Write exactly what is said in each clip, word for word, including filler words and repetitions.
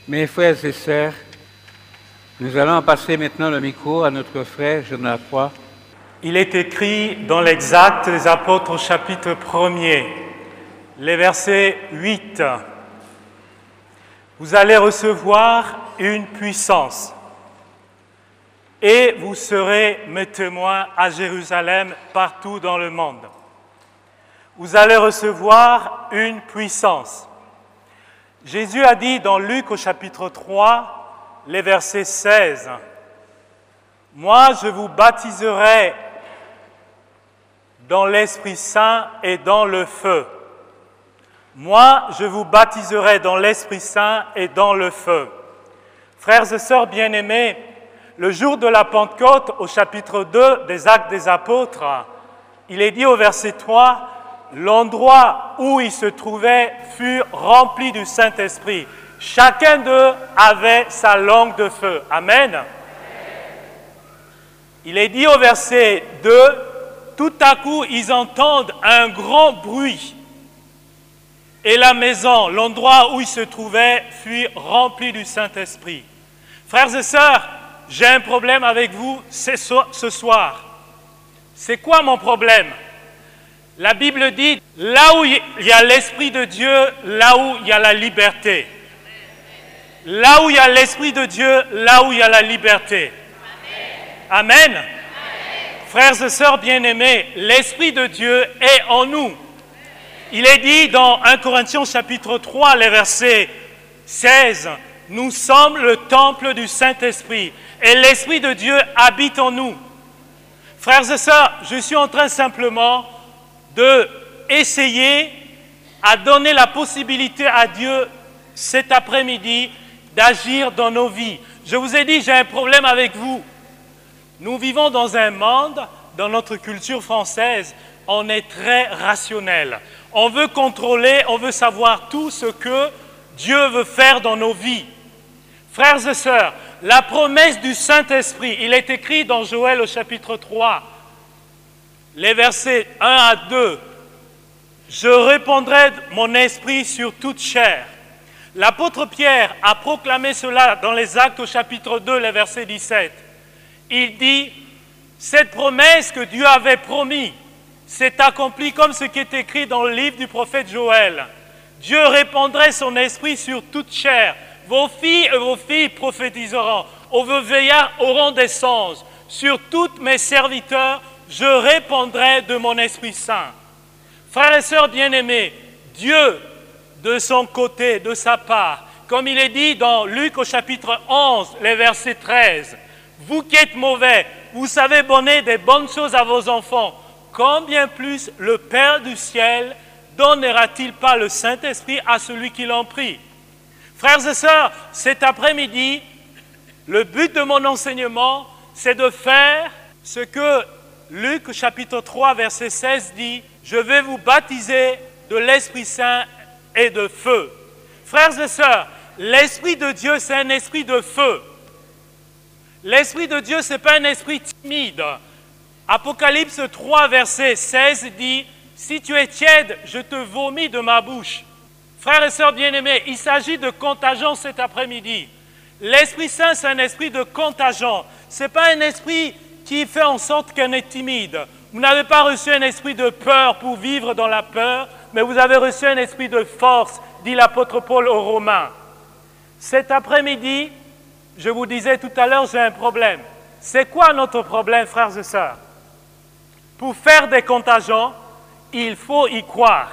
Mes frères et sœurs, nous allons passer maintenant le micro à notre frère Jonathan Croix. Il est écrit dans les Actes des Apôtres au chapitre premier, les versets huit. Vous allez recevoir une puissance et vous serez mes témoins à Jérusalem, partout dans le monde. Vous allez recevoir une puissance. Jésus a dit dans Luc au chapitre trois, les versets seize, « Moi, je vous baptiserai dans l'Esprit Saint et dans le feu. Moi, je vous baptiserai dans l'Esprit Saint et dans le feu. » Frères et sœurs bien-aimés, le jour de la Pentecôte, au chapitre deux des Actes des Apôtres, il est dit au verset trois, « L'endroit où ils se trouvaient fut rempli du Saint-Esprit. Chacun d'eux avait sa langue de feu. » Amen. Il est dit au verset deux, « Tout à coup, ils entendent un grand bruit. Et la maison, l'endroit où ils se trouvaient, fut rempli du Saint-Esprit. » Frères et sœurs, j'ai un problème avec vous ce soir. C'est quoi mon problème? La Bible dit, là où il y a l'Esprit de Dieu, là où il y a la liberté. Là où il y a l'Esprit de Dieu, là où il y a la liberté. Amen. Amen. Frères et sœurs bien-aimés, l'Esprit de Dieu est en nous. Il est dit dans premier Corinthiens chapitre trois, les versets seize, « Nous sommes le temple du Saint-Esprit et l'Esprit de Dieu habite en nous. » Frères et sœurs, je suis en train simplement d'essayer à donner la possibilité à Dieu cet après-midi d'agir dans nos vies. Je vous ai dit, j'ai un problème avec vous. Nous vivons dans un monde, dans notre culture française, on est très rationnel. On veut contrôler, on veut savoir tout ce que Dieu veut faire dans nos vies. Frères et sœurs, la promesse du Saint-Esprit, il est écrit dans Joël au chapitre trois, les versets un à deux. « Je répandrai mon esprit sur toute chair. » L'apôtre Pierre a proclamé cela dans les Actes au chapitre deux, les versets dix-sept. Il dit, cette promesse que Dieu avait promis s'est accomplie comme ce qui est écrit dans le livre du prophète Joël. Dieu répandrait son esprit sur toute chair. Vos filles et vos filles prophétiseront. Vos vieillards auront des songes. Sur tous mes serviteurs, je répandrai de mon Esprit Saint. Frères et sœurs bien-aimés, Dieu, de son côté, de sa part, comme il est dit dans Luc au chapitre onze, les versets treize, « Vous qui êtes mauvais, vous savez donner des bonnes choses à vos enfants, combien plus le Père du ciel donnera-t-il pas le Saint-Esprit à celui qui l'en prie ?» Frères et sœurs, cet après-midi, le but de mon enseignement, c'est de faire ce que Luc chapitre trois, verset seize dit, « Je vais vous baptiser de l'Esprit Saint et de feu. » Frères et sœurs, l'Esprit de Dieu, c'est un esprit de feu. L'Esprit de Dieu, ce n'est pas un esprit timide. Apocalypse trois, verset seize dit, « Si tu es tiède, je te vomis de ma bouche. » Frères et sœurs bien-aimés, il s'agit de contagion cet après-midi. L'Esprit Saint, c'est un esprit de contagion. Ce n'est pas un esprit qui fait en sorte qu'on est timide. Vous n'avez pas reçu un esprit de peur pour vivre dans la peur, mais vous avez reçu un esprit de force, dit l'apôtre Paul aux Romains. Cet après-midi, je vous disais tout à l'heure, j'ai un problème. C'est quoi notre problème, frères et sœurs? Pour faire des contagions, il faut y croire.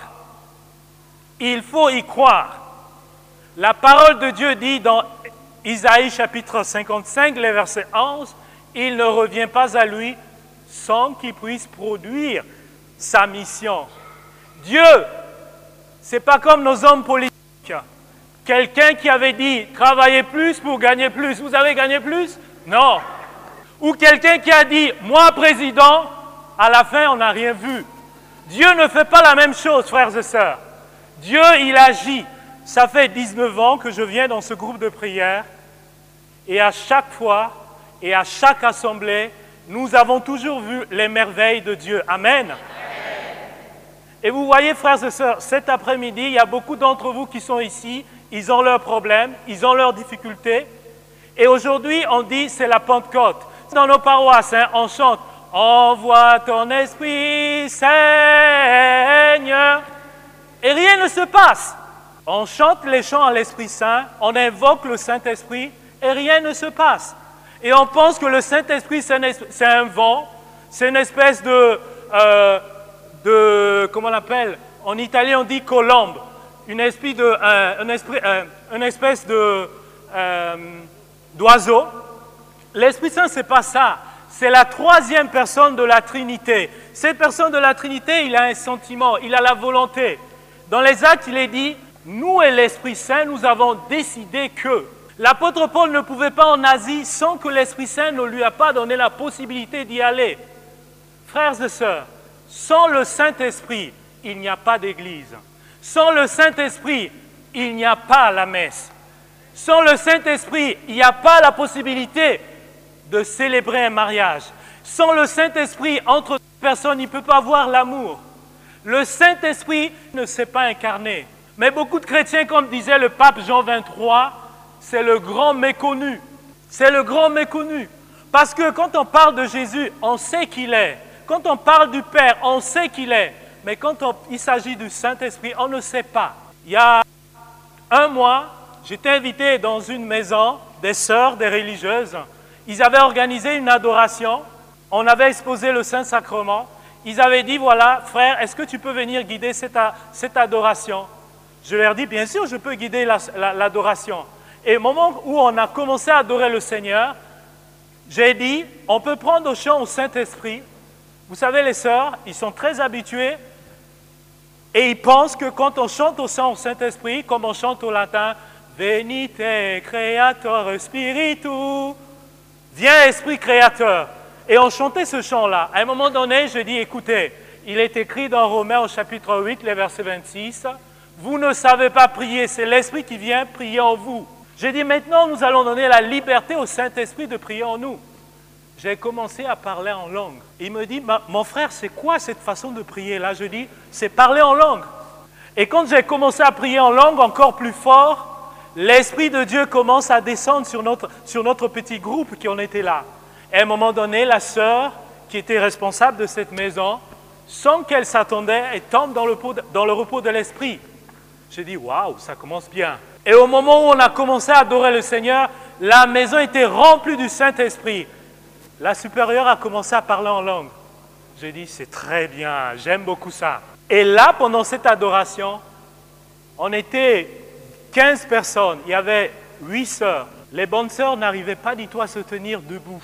Il faut y croire. La parole de Dieu dit dans Isaïe chapitre cinquante-cinq, les versets onze, « Il ne revient pas à lui sans qu'il puisse produire sa mission. » Dieu, ce n'est pas comme nos hommes politiques. Quelqu'un qui avait dit « Travaillez plus pour gagner plus ». Vous avez gagné plus? Non. Ou quelqu'un qui a dit « Moi, président », à la fin, on n'a rien vu. Dieu ne fait pas la même chose, frères et sœurs. Dieu, il agit. Ça fait dix-neuf ans que je viens dans ce groupe de prière et à chaque fois et à chaque assemblée, nous avons toujours vu les merveilles de Dieu. Amen. Amen. Et vous voyez, frères et sœurs, cet après-midi, il y a beaucoup d'entre vous qui sont ici ils ont leurs problèmes, ils ont leurs difficultés. Et aujourd'hui, on dit c'est la Pentecôte. Dans nos paroisses, hein, on chante « Envoie ton esprit, Seigneur ». Et rien ne se passe. On chante les chants à l'Esprit Saint, on invoque le Saint-Esprit et rien ne se passe. Et on pense que le Saint-Esprit, c'est un vent, c'est une espèce de, euh, de, comment on appelle, en italien on dit colombe, une espèce de, euh, une esprit, euh, une espèce de, euh, d'oiseau. L'Esprit Saint, c'est pas ça. C'est la troisième personne de la Trinité. Cette personne de la Trinité, il a un sentiment, il a la volonté. Dans les Actes, il est dit, nous et l'Esprit Saint, nous avons décidé que. L'apôtre Paul ne pouvait pas en Asie sans que l'Esprit Saint ne lui a pas donné la possibilité d'y aller. Frères et sœurs, sans le Saint-Esprit, il n'y a pas d'église. Sans le Saint-Esprit, il n'y a pas la messe. Sans le Saint-Esprit, il n'y a pas la possibilité de célébrer un mariage. Sans le Saint-Esprit, entre deux personnes, il ne peut pas avoir l'amour. Le Saint-Esprit ne s'est pas incarné. Mais beaucoup de chrétiens, comme disait le pape Jean vingt-trois, c'est le grand méconnu. C'est le grand méconnu. Parce que quand on parle de Jésus, on sait qu'il est. Quand on parle du Père, on sait qu'il est. Mais quand on, il s'agit du Saint-Esprit, on ne sait pas. Il y a un mois, j'étais invité dans une maison des sœurs, des religieuses. Ils avaient organisé une adoration. On avait exposé le Saint-Sacrement. Ils avaient dit, voilà, frère, est-ce que tu peux venir guider cette, cette adoration? Je leur ai dit, bien sûr, je peux guider l'adoration. La, la, Et au moment où on a commencé à adorer le Seigneur, j'ai dit, on peut prendre au chant au Saint-Esprit. Vous savez, les sœurs, ils sont très habitués et ils pensent que quand on chante au chant au Saint-Esprit, comme on chante au latin, « Venite, Creator Spiritu », viens, Esprit Créateur. Et on chantait ce chant-là. À un moment donné, je dis, écoutez, il est écrit dans Romains au chapitre huit, les versets vingt-six, « Vous ne savez pas prier, c'est l'Esprit qui vient prier en vous. » J'ai dit, maintenant, nous allons donner la liberté au Saint-Esprit de prier en nous. J'ai commencé à parler en langue. Il me dit, mon frère, c'est quoi cette façon de prier là? Je dis, c'est parler en langue. Et quand j'ai commencé à prier en langue encore plus fort, l'Esprit de Dieu commence à descendre sur notre, sur notre petit groupe qui en était là. Et à un moment donné, la sœur qui était responsable de cette maison, sans qu'elle s'attendait, elle tombe dans le, dans le repos de l'Esprit. J'ai dit, waouh, ça commence bien. Et au moment où on a commencé à adorer le Seigneur, la maison était remplie du Saint-Esprit. La supérieure a commencé à parler en langue. J'ai dit, c'est très bien, j'aime beaucoup ça. Et là, pendant cette adoration, on était quinze personnes, il y avait huit sœurs. Les bonnes sœurs n'arrivaient pas du tout à se tenir debout.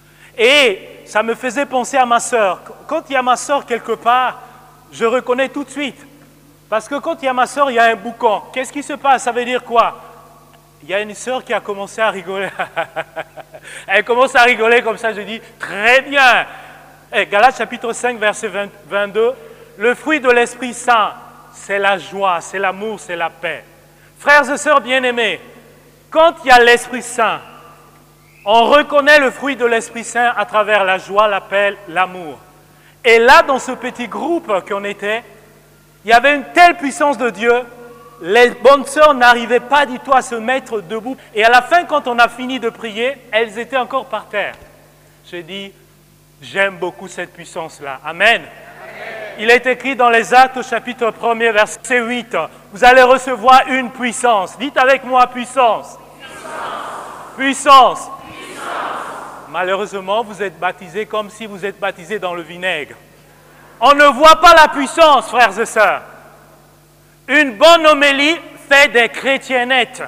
Et ça me faisait penser à ma sœur. Quand il y a ma sœur quelque part, je reconnais tout de suite. Parce que quand il y a ma sœur, il y a un boucan. Qu'est-ce qui se passe? Ça veut dire quoi? Il y a une sœur qui a commencé à rigoler. Elle commence à rigoler comme ça, je dis, très bien. Et Galates chapitre cinq, verset vingt-deux, le fruit de l'Esprit Saint, c'est la joie, c'est l'amour, c'est la paix. Frères et sœurs bien-aimés, quand il y a l'Esprit Saint, on reconnaît le fruit de l'Esprit Saint à travers la joie, la paix, l'amour. Et là, dans ce petit groupe qu'on était, il y avait une telle puissance de Dieu, les bonnes sœurs n'arrivaient pas du tout à se mettre debout. Et à la fin, quand on a fini de prier, elles étaient encore par terre. J'ai dit, j'aime beaucoup cette puissance-là. Amen. Amen. Il est écrit dans les Actes au chapitre premier, verset huit, vous allez recevoir une puissance. Dites avec moi, puissance. Puissance. Puissance. Puissance. Malheureusement, vous êtes baptisés comme si vous êtes baptisés dans le vinaigre. On ne voit pas la puissance, frères et sœurs. Une bonne homélie fait des chrétiennettes.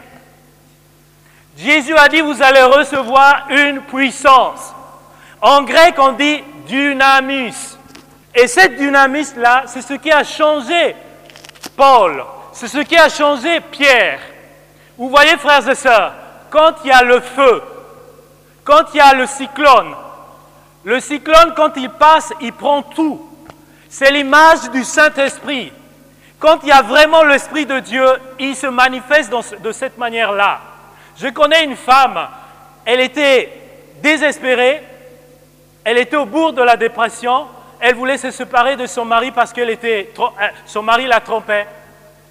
Jésus a dit, vous allez recevoir une puissance. En grec, on dit dynamis. Et cette dynamis-là, c'est ce qui a changé Paul. C'est ce qui a changé Pierre. Vous voyez, frères et sœurs, quand il y a le feu, quand il y a le cyclone, le cyclone, quand il passe, il prend tout. C'est l'image du Saint-Esprit. Quand il y a vraiment l'Esprit de Dieu, il se manifeste dans, de cette manière-là. Je connais une femme, elle était désespérée, elle était au bord de la dépression, elle voulait se séparer de son mari parce que son mari la trompait.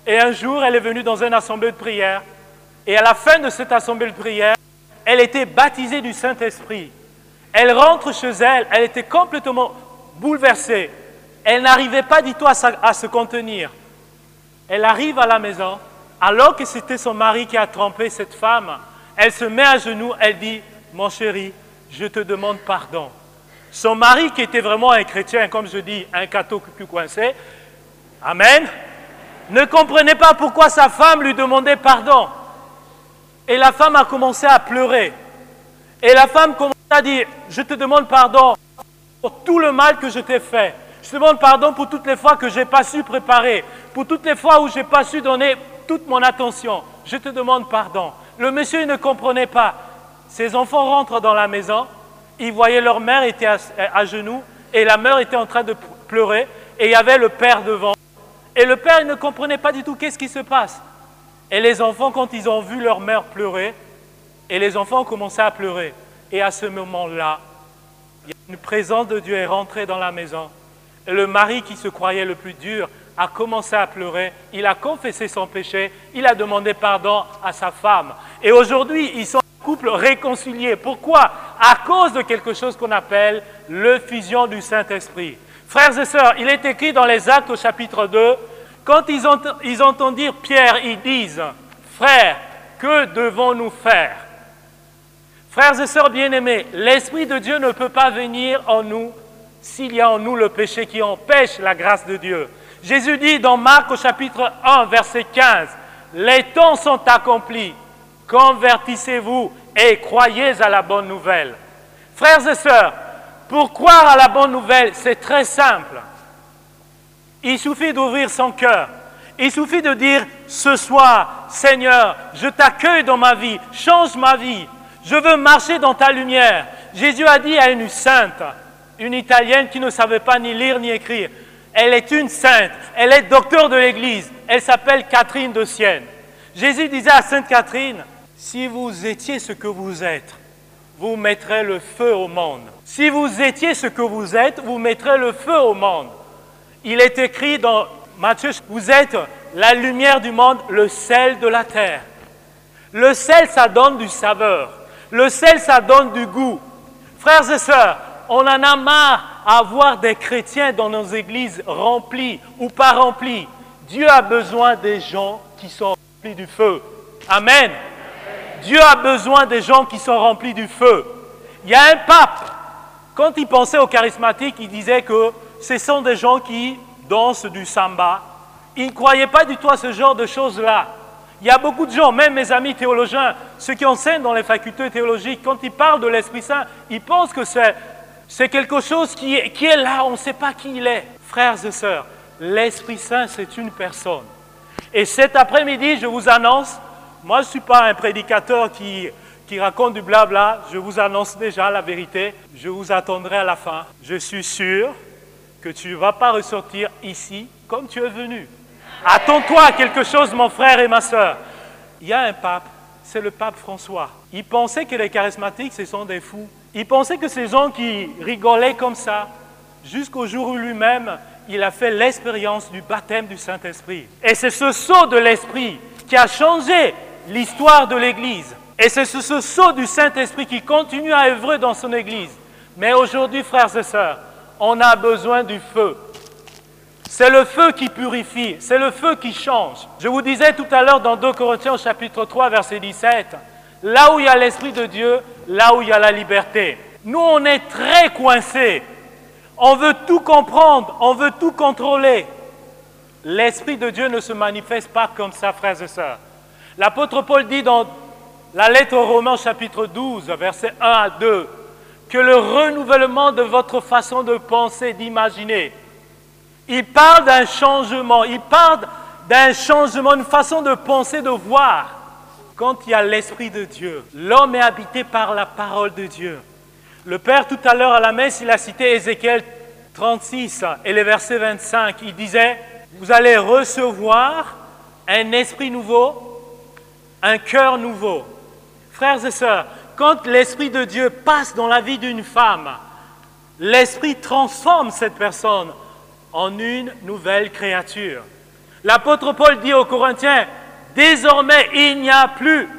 Et un jour, elle est venue dans une assemblée de prière. Et à la fin de cette assemblée de prière, elle était baptisée du Saint-Esprit. Elle rentre chez elle, elle était complètement bouleversée. Elle n'arrivait pas du tout à, sa, à se contenir. Elle arrive à la maison, alors que c'était son mari qui a trompé cette femme. Elle se met à genoux, elle dit, « Mon chéri, je te demande pardon. » Son mari, qui était vraiment un chrétien, comme je dis, un catho plus coincé, amen, ne comprenait pas pourquoi sa femme lui demandait pardon. Et la femme a commencé à pleurer. Et la femme commence à dire, je te demande pardon pour tout le mal que je t'ai fait. Je te demande pardon pour toutes les fois que je n'ai pas su préparer, pour toutes les fois où je n'ai pas su donner toute mon attention. Je te demande pardon. Le monsieur il ne comprenait pas. Ses enfants rentrent dans la maison, ils voyaient leur mère était à, à genoux et la mère était en train de pleurer et il y avait le père devant. Et le père il ne comprenait pas du tout qu'est-ce qui se passe. Et les enfants, quand ils ont vu leur mère pleurer, et les enfants ont commencé à pleurer. Et à ce moment-là, une présence de Dieu est rentrée dans la maison. Et le mari qui se croyait le plus dur a commencé à pleurer. Il a confessé son péché. Il a demandé pardon à sa femme. Et aujourd'hui, ils sont un couple réconcilié. Pourquoi? À cause de quelque chose qu'on appelle l'effusion du Saint-Esprit. Frères et sœurs, il est écrit dans les Actes au chapitre deux, quand ils, ont, ils entendent dire Pierre, ils disent, « Frères, que devons-nous faire ?» Frères et sœurs bien-aimés, l'Esprit de Dieu ne peut pas venir en nous s'il y a en nous le péché qui empêche la grâce de Dieu. Jésus dit dans Marc au chapitre un, verset quinze, « Les temps sont accomplis, convertissez-vous et croyez à la bonne nouvelle. » Frères et sœurs, pour croire à la bonne nouvelle, c'est très simple. Il suffit d'ouvrir son cœur. Il suffit de dire, ce soir, Seigneur, je t'accueille dans ma vie, change ma vie. Je veux marcher dans ta lumière. Jésus a dit à une sainte, une Italienne qui ne savait pas ni lire ni écrire, elle est une sainte, elle est docteur de l'Église, elle s'appelle Catherine de Sienne. Jésus disait à Sainte Catherine, si vous étiez ce que vous êtes, vous mettrez le feu au monde. Si vous étiez ce que vous êtes, vous mettrez le feu au monde. Il est écrit dans Matthieu, vous êtes la lumière du monde, le sel de la terre. Le sel, ça donne du saveur. Le sel, ça donne du goût. Frères et sœurs, on en a marre à voir des chrétiens dans nos églises remplies ou pas remplies. Dieu a besoin des gens qui sont remplis du feu. Amen. Dieu a besoin des gens qui sont remplis du feu. Il y a un pape, quand il pensait aux charismatiques, il disait que ce sont des gens qui dansent du samba. Il ne croyait pas du tout à ce genre de choses-là. Il y a beaucoup de gens, même mes amis théologiens, ceux qui enseignent dans les facultés théologiques, quand ils parlent de l'Esprit Saint, ils pensent que c'est, c'est quelque chose qui est, qui est là, on ne sait pas qui il est. Frères et sœurs, l'Esprit Saint, c'est une personne. Et cet après-midi, je vous annonce, moi je ne suis pas un prédicateur qui, qui raconte du blabla, je vous annonce déjà la vérité, je vous attendrai à la fin. Je suis sûr que tu ne vas pas ressortir ici comme tu es venu. Attends-toi à quelque chose, mon frère et ma sœur. Il y a un pape, c'est le pape François. Il pensait que les charismatiques, ce sont des fous. Il pensait que ces gens qui rigolaient comme ça, jusqu'au jour où lui-même, il a fait l'expérience du baptême du Saint-Esprit. Et c'est ce sceau de l'Esprit qui a changé l'histoire de l'Église. Et c'est ce, ce sceau du Saint-Esprit qui continue à œuvrer dans son Église. Mais aujourd'hui, frères et sœurs, on a besoin du feu. C'est le feu qui purifie, c'est le feu qui change. Je vous disais tout à l'heure dans deux Corinthiens chapitre trois, verset dix-sept, là où il y a l'Esprit de Dieu, là où il y a la liberté. Nous, on est très coincés. On veut tout comprendre, on veut tout contrôler. L'Esprit de Dieu ne se manifeste pas comme ça, frères et sœurs. L'apôtre Paul dit dans la lettre aux Romains chapitre douze, versets un à deux, que le renouvellement de votre façon de penser, d'imaginer, il parle d'un changement, il parle d'un changement, une façon de penser, de voir. Quand il y a l'Esprit de Dieu, l'homme est habité par la parole de Dieu. Le Père, tout à l'heure à la messe, il a cité Ézéchiel trente-six et le verset vingt-cinq. Il disait, vous allez recevoir un esprit nouveau, un cœur nouveau. Frères et sœurs, quand l'Esprit de Dieu passe dans la vie d'une femme, l'Esprit transforme cette personne en une nouvelle créature. L'apôtre Paul dit aux Corinthiens, « Désormais, il n'y a plus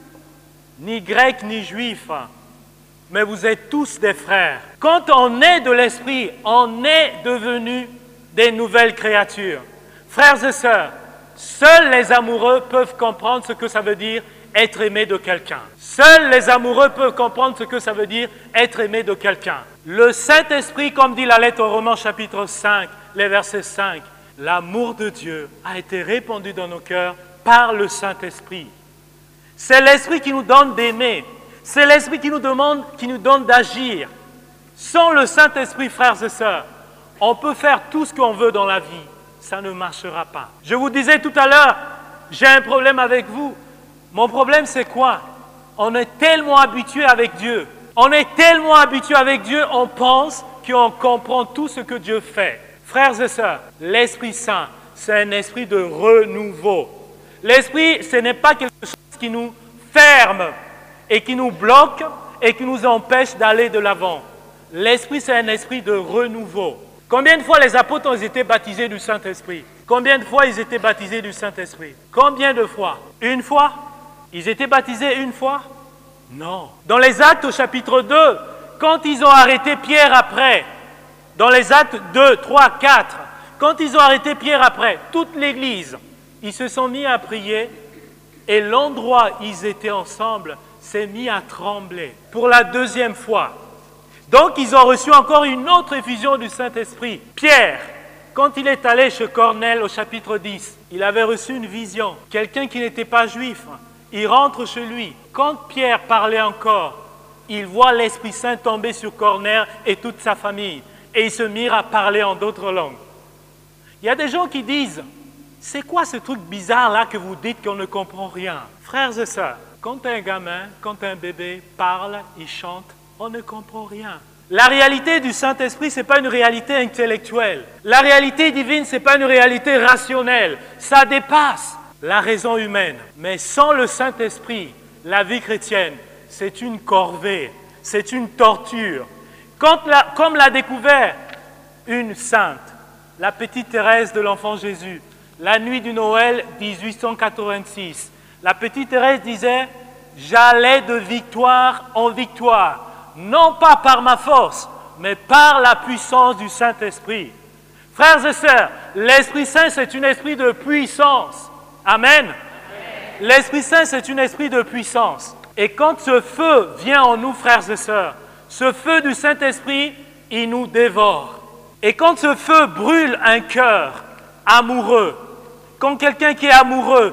ni grec ni juif, mais vous êtes tous des frères. » Quand on est de l'esprit, on est devenu des nouvelles créatures. Frères et sœurs, seuls les amoureux peuvent comprendre ce que ça veut dire être aimé de quelqu'un. Seuls les amoureux peuvent comprendre ce que ça veut dire être aimé de quelqu'un. Le Saint-Esprit, comme dit la lettre aux Romains chapitre cinq, les versets cinq, l'amour de Dieu a été répandu dans nos cœurs par le Saint-Esprit. C'est l'Esprit qui nous donne d'aimer. C'est l'Esprit qui nous demande, qui nous donne d'agir. Sans le Saint-Esprit, frères et sœurs, on peut faire tout ce qu'on veut dans la vie. Ça ne marchera pas. Je vous disais tout à l'heure, j'ai un problème avec vous. Mon problème, c'est quoi? On est tellement habitué avec Dieu. On est tellement habitué avec Dieu, on pense qu'on comprend tout ce que Dieu fait. Frères et sœurs, l'Esprit Saint, c'est un esprit de renouveau. L'Esprit, ce n'est pas quelque chose qui nous ferme et qui nous bloque et qui nous empêche d'aller de l'avant. L'Esprit, c'est un esprit de renouveau. Combien de fois les apôtres ont été baptisés du Saint-Esprit? Combien de fois ils étaient baptisés du Saint-Esprit? Combien de fois? Une fois? Ils étaient baptisés une fois? Non. Dans les Actes au chapitre deux, quand ils ont arrêté Pierre après, dans les Actes deux, trois, quatre, quand ils ont arrêté Pierre après, toute l'Église, ils se sont mis à prier et l'endroit où ils étaient ensemble s'est mis à trembler pour la deuxième fois. Donc, ils ont reçu encore une autre effusion du Saint-Esprit. Pierre, quand il est allé chez Cornèle au chapitre dix, il avait reçu une vision. Quelqu'un qui n'était pas juif, il rentre chez lui. Quand Pierre parlait encore, il voit l'Esprit Saint tomber sur Cornèle et toute sa famille. Et ils se mirent à parler en d'autres langues. Il y a des gens qui disent, c'est quoi ce truc bizarre là que vous dites qu'on ne comprend rien? Frères et sœurs, quand un gamin, quand un bébé parle, il chante, on ne comprend rien. La réalité du Saint-Esprit, ce n'est pas une réalité intellectuelle. La réalité divine, ce n'est pas une réalité rationnelle. Ça dépasse la raison humaine. Mais sans le Saint-Esprit, la vie chrétienne, c'est une corvée, c'est une torture. Quand la, comme l'a découvert une sainte, la petite Thérèse de l'Enfant Jésus, la nuit du Noël dix-huit cent quatre-vingt-six, la petite Thérèse disait « J'allais de victoire en victoire ». Non pas par ma force, mais par la puissance du Saint-Esprit. Frères et sœurs, l'Esprit Saint, c'est un esprit de puissance. Amen. Amen. L'Esprit Saint, c'est un esprit de puissance. Et quand ce feu vient en nous, frères et sœurs, ce feu du Saint-Esprit, il nous dévore. Et quand ce feu brûle un cœur amoureux, quand quelqu'un qui est amoureux,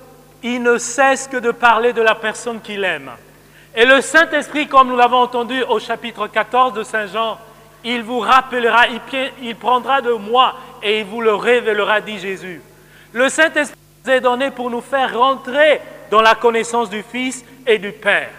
il ne cesse que de parler de la personne qu'il aime. Et le Saint-Esprit, comme nous l'avons entendu au chapitre quatorze de Saint Jean, il vous rappellera, il, il prendra de moi et il vous le révélera, dit Jésus. Le Saint-Esprit nous est donné pour nous faire rentrer dans la connaissance du Fils et du Père.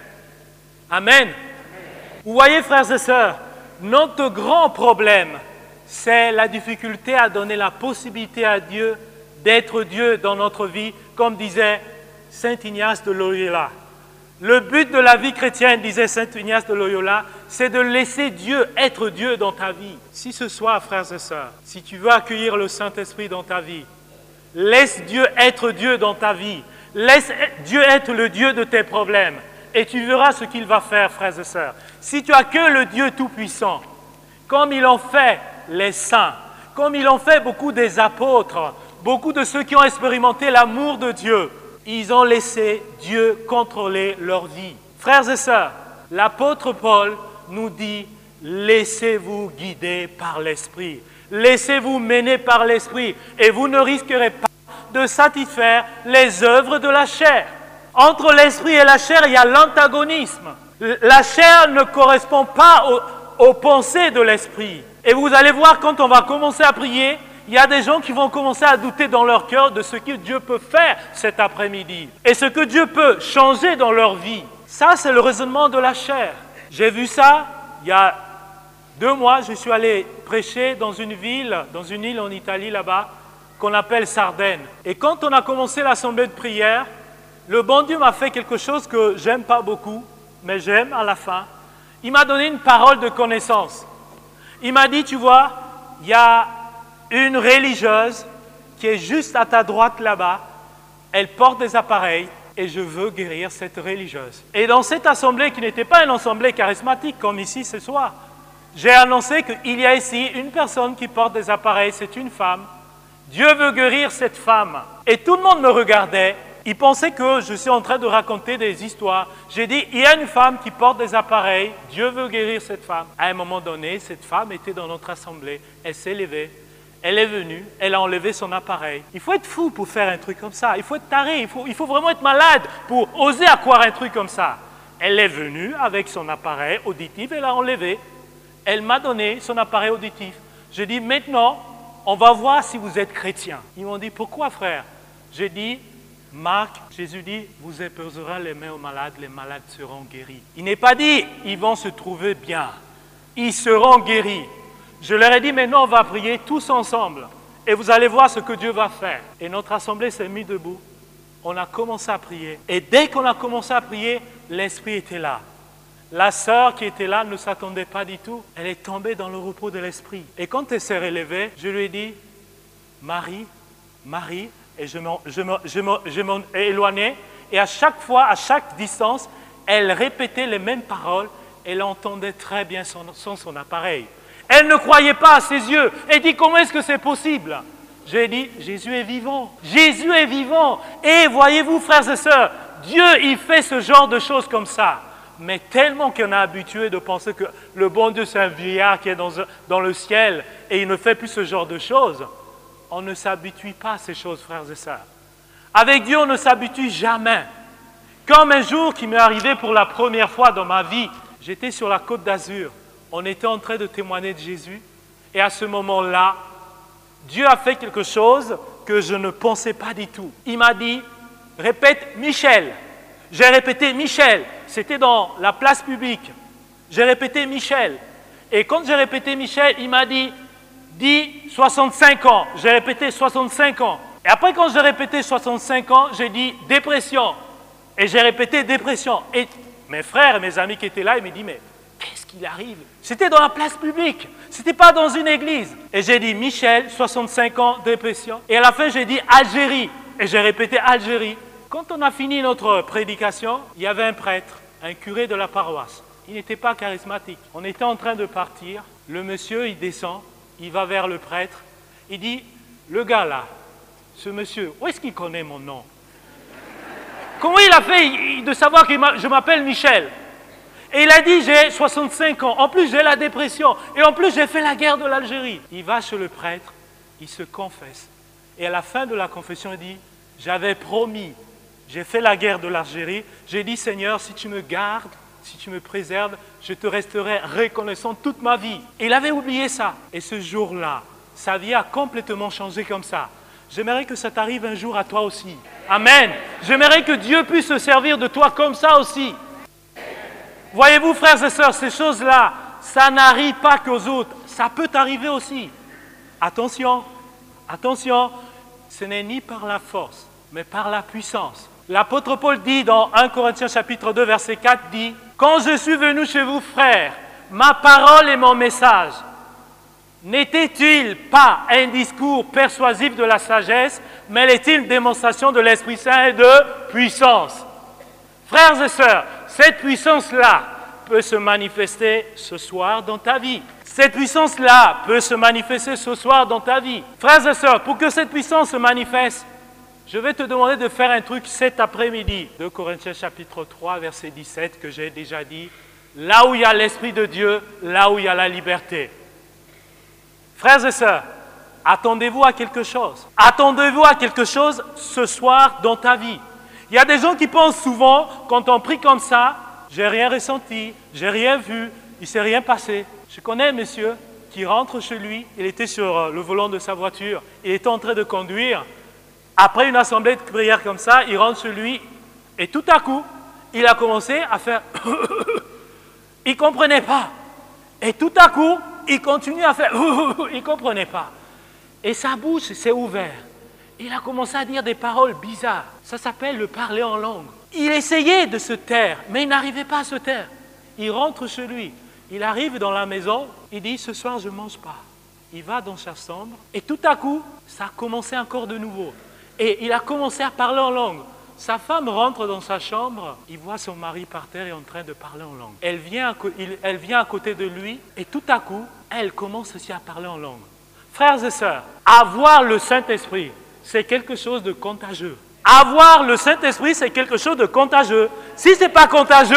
Amen. Vous voyez, frères et sœurs, notre grand problème, c'est la difficulté à donner la possibilité à Dieu d'être Dieu dans notre vie, comme disait Saint Ignace de Loyola. Le but de la vie chrétienne, disait Saint Ignace de Loyola, c'est de laisser Dieu être Dieu dans ta vie. Si ce soir, frères et sœurs, si tu veux accueillir le Saint-Esprit dans ta vie, laisse Dieu être Dieu dans ta vie. Laisse Dieu être le Dieu de tes problèmes. Et tu verras ce qu'il va faire, frères et sœurs. Si tu accueilles le Dieu Tout-Puissant, comme ils l'ont fait les saints, comme ils l'ont fait beaucoup des apôtres, beaucoup de ceux qui ont expérimenté l'amour de Dieu, ils ont laissé Dieu contrôler leur vie. Frères et sœurs, l'apôtre Paul nous dit, laissez-vous guider par l'Esprit. Laissez-vous mener par l'Esprit et vous ne risquerez pas de satisfaire les œuvres de la chair. Entre l'Esprit et la chair, il y a l'antagonisme. La chair ne correspond pas aux, aux pensées de l'Esprit. Et vous allez voir, quand on va commencer à prier, il y a des gens qui vont commencer à douter dans leur cœur de ce que Dieu peut faire cet après-midi et ce que Dieu peut changer dans leur vie. Ça, c'est le raisonnement de la chair. J'ai vu ça il y a deux mois. Je suis allé prêcher dans une ville, dans une île en Italie là-bas, qu'on appelle Sardaigne. Et quand on a commencé l'assemblée de prière, le bon Dieu m'a fait quelque chose que j'aime pas beaucoup, mais j'aime à la fin. Il m'a donné une parole de connaissance. Il m'a dit, tu vois, il y a une religieuse qui est juste à ta droite là-bas, elle porte des appareils et je veux guérir cette religieuse. Et dans cette assemblée qui n'était pas une assemblée charismatique comme ici ce soir, j'ai annoncé qu'il y a ici une personne qui porte des appareils, c'est une femme. Dieu veut guérir cette femme. Et tout le monde me regardait. Il pensait que je suis en train de raconter des histoires. J'ai dit, il y a une femme qui porte des appareils. Dieu veut guérir cette femme. À un moment donné, cette femme était dans notre assemblée. Elle s'est levée. Elle est venue. Elle a enlevé son appareil. Il faut être fou pour faire un truc comme ça. Il faut être taré. Il faut, il faut vraiment être malade pour oser accroire un truc comme ça. Elle est venue avec son appareil auditif. Elle l'a enlevé. Elle m'a donné son appareil auditif. Je dis, maintenant, on va voir si vous êtes chrétien. Ils m'ont dit, pourquoi frère? J'ai dit, Marc, Jésus dit, vous imposerez les mains aux malades, les malades seront guéris. Il n'est pas dit, ils vont se trouver bien. Ils seront guéris. Je leur ai dit, maintenant on va prier tous ensemble. Et vous allez voir ce que Dieu va faire. Et notre assemblée s'est mise debout. On a commencé à prier. Et dès qu'on a commencé à prier, l'Esprit était là. La sœur qui était là ne s'attendait pas du tout. Elle est tombée dans le repos de l'Esprit. Et quand elle s'est relevée, je lui ai dit, Marie, Marie, et je m'en, je m'en, je m'en, je m'en éloignais. Et à chaque fois, à chaque distance, elle répétait les mêmes paroles. Elle entendait très bien son, son, son appareil. Elle ne croyait pas à ses yeux. Elle dit, comment est-ce que c'est possible? J'ai dit, Jésus est vivant. Jésus est vivant. Et voyez-vous, frères et sœurs, Dieu, il fait ce genre de choses comme ça. Mais tellement qu'on est habitué de penser que le bon Dieu, c'est un vieillard qui est dans, dans le ciel et il ne fait plus ce genre de choses. On ne s'habitue pas à ces choses, frères et sœurs. Avec Dieu, on ne s'habitue jamais. Comme un jour qui m'est arrivé pour la première fois dans ma vie, j'étais sur la Côte d'Azur. On était en train de témoigner de Jésus. Et à ce moment-là, Dieu a fait quelque chose que je ne pensais pas du tout. Il m'a dit, répète Michel. J'ai répété Michel. C'était dans la place publique. J'ai répété Michel. Et quand j'ai répété Michel, il m'a dit, dis soixante-cinq ans. J'ai répété soixante-cinq ans. Et après, quand j'ai répété soixante-cinq ans, j'ai dit dépression. Et j'ai répété dépression. Et mes frères et mes amis qui étaient là, ils m'ont dit, mais qu'est-ce qu'il arrive? C'était dans la place publique. C'était pas dans une église. Et j'ai dit Michel, soixante-cinq ans, dépression. Et à la fin, j'ai dit Algérie. Et j'ai répété Algérie. Quand on a fini notre prédication, il y avait un prêtre, un curé de la paroisse. Il n'était pas charismatique. On était en train de partir. Le monsieur, il descend. Il va vers le prêtre. Il dit, le gars là, ce monsieur, où est-ce qu'il connaît mon nom? Comment il a fait de savoir que je m'appelle Michel? Et il a dit, j'ai soixante-cinq ans. En plus, j'ai la dépression. Et en plus, j'ai fait la guerre de l'Algérie. Il va chez le prêtre. Il se confesse. Et à la fin de la confession, il dit, j'avais promis. J'ai fait la guerre de l'Algérie. J'ai dit, Seigneur, si tu me gardes, si tu me préserves, je te resterai reconnaissant toute ma vie. Et il avait oublié ça. Et ce jour-là, sa vie a complètement changé comme ça. J'aimerais que ça t'arrive un jour à toi aussi. Amen. J'aimerais que Dieu puisse se servir de toi comme ça aussi. Voyez-vous, frères et sœurs, ces choses-là, ça n'arrive pas qu'aux autres. Ça peut t'arriver aussi. Attention, attention, ce n'est ni par la force, mais par la puissance. L'apôtre Paul dit dans premier Corinthiens chapitre deux, verset quatre, dit « Quand je suis venu chez vous, frères, ma parole et mon message, n'était-il pas un discours persuasif de la sagesse, mais l'est-il une démonstration de l'Esprit Saint et de puissance ?» Frères et sœurs, cette puissance-là peut se manifester ce soir dans ta vie. Cette puissance-là peut se manifester ce soir dans ta vie. Frères et sœurs, pour que cette puissance se manifeste, je vais te demander de faire un truc cet après-midi. deux Corinthiens chapitre trois, verset dix-sept, que j'ai déjà dit. Là où il y a l'Esprit de Dieu, là où il y a la liberté. Frères et sœurs, attendez-vous à quelque chose. Attendez-vous à quelque chose ce soir dans ta vie. Il y a des gens qui pensent souvent, quand on prie comme ça, j'ai rien ressenti, j'ai rien vu, il ne s'est rien passé. Je connais un monsieur qui rentre chez lui, il était sur le volant de sa voiture, il était en train de conduire. Après une assemblée de prière comme ça, il rentre chez lui et tout à coup, il a commencé à faire... il ne comprenait pas. Et tout à coup, il continue à faire... il ne comprenait pas. Et sa bouche s'est ouverte. Il a commencé à dire des paroles bizarres. Ça s'appelle le parler en langue. Il essayait de se taire, mais il n'arrivait pas à se taire. Il rentre chez lui. Il arrive dans la maison. Il dit, ce soir, je ne mange pas. il va dans sa chambre et tout à coup, ça a commencé encore de nouveau. Et il a commencé à parler en langue. Sa femme rentre dans sa chambre, il voit son mari par terre et en train de parler en langue. Elle vient, à, il, elle vient à côté de lui et tout à coup, elle commence aussi à parler en langue. Frères et sœurs, avoir le Saint-Esprit, c'est quelque chose de contagieux. Avoir le Saint-Esprit, c'est quelque chose de contagieux. Si ce n'est pas contagieux,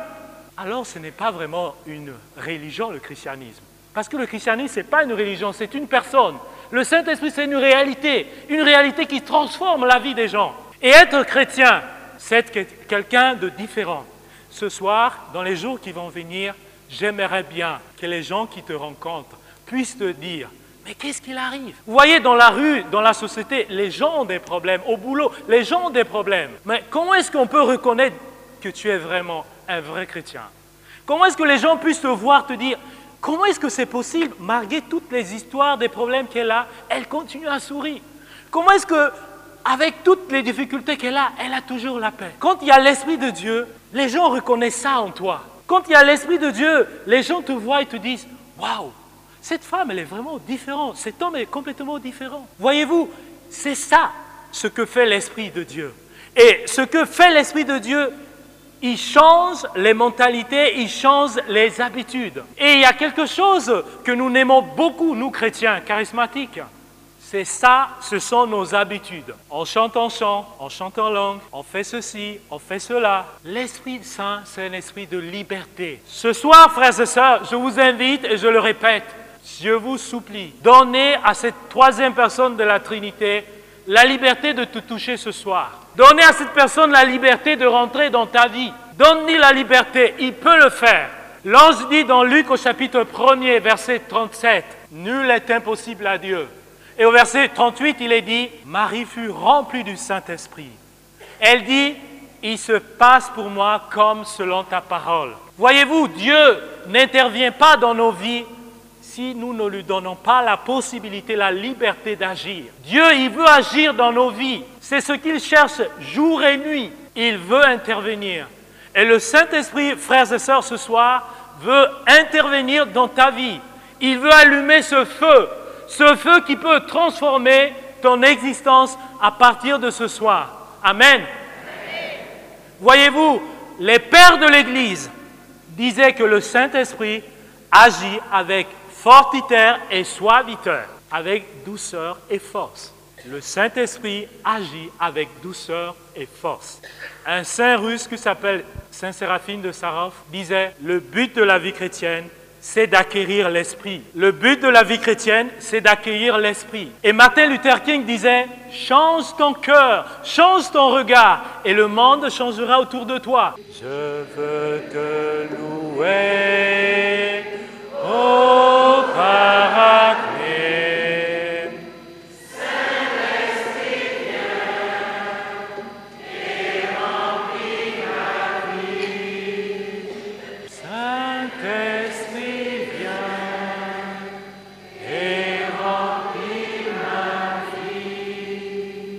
alors ce n'est pas vraiment une religion, le christianisme. Parce que le christianisme, ce n'est pas une religion, c'est une personne. Le Saint-Esprit, c'est une réalité, une réalité qui transforme la vie des gens. Et être chrétien, c'est être quelqu'un de différent. Ce soir, dans les jours qui vont venir, j'aimerais bien que les gens qui te rencontrent puissent te dire « Mais qu'est-ce qu'il arrive ?» Vous voyez, dans la rue, dans la société, les gens ont des problèmes. Au boulot, les gens ont des problèmes. Mais comment est-ce qu'on peut reconnaître que tu es vraiment un vrai chrétien? Comment est-ce que les gens puissent te voir, te dire « Comment est-ce que c'est possible, malgré toutes les histoires, des problèmes qu'elle a, elle continue à sourire? Comment est-ce que, avec toutes les difficultés qu'elle a, elle a toujours la paix? » Quand il y a l'Esprit de Dieu, les gens reconnaissent ça en toi. Quand il y a l'Esprit de Dieu, les gens te voient et te disent « Waouh, cette femme, elle est vraiment différente. Cet homme est complètement différent. » Voyez-vous, c'est ça ce que fait l'Esprit de Dieu. Et ce que fait l'Esprit de Dieu, il change les mentalités, il change les habitudes. Et il y a quelque chose que nous aimons beaucoup, nous chrétiens charismatiques. C'est ça, ce sont nos habitudes. On chante en chant, on chante en langue, on fait ceci, on fait cela. L'Esprit Saint, c'est un esprit de liberté. Ce soir, frères et sœurs, je vous invite et je le répète, je vous supplie, donnez à cette troisième personne de la Trinité la liberté de te toucher ce soir. Donnez à cette personne la liberté de rentrer dans ta vie. Donne-lui la liberté, il peut le faire. L'ange dit dans Luc au chapitre premier, verset trente-sept, « Nul n'est impossible à Dieu ». Et au verset trente-huit, il est dit, « Marie fut remplie du Saint-Esprit. » Elle dit, « Il se passe pour moi comme selon ta parole. » Voyez-vous, Dieu n'intervient pas dans nos vies si nous ne lui donnons pas la possibilité, la liberté d'agir. Dieu, il veut agir dans nos vies. C'est ce qu'il cherche jour et nuit. Il veut intervenir. Et le Saint-Esprit, frères et sœurs, ce soir, veut intervenir dans ta vie. Il veut allumer ce feu, ce feu qui peut transformer ton existence à partir de ce soir. Amen. Amen. Voyez-vous, les pères de l'Église disaient que le Saint-Esprit agit avec fortiter et suaviteur, avec douceur et force. Le Saint-Esprit agit avec douceur et force. Un saint russe qui s'appelle Saint Séraphine de Sarov disait « Le but de la vie chrétienne, c'est d'acquérir l'esprit. Le but de la vie chrétienne, c'est d'accueillir l'esprit. » Et Martin Luther King disait « Change ton cœur, change ton regard, et le monde changera autour de toi. » Je veux que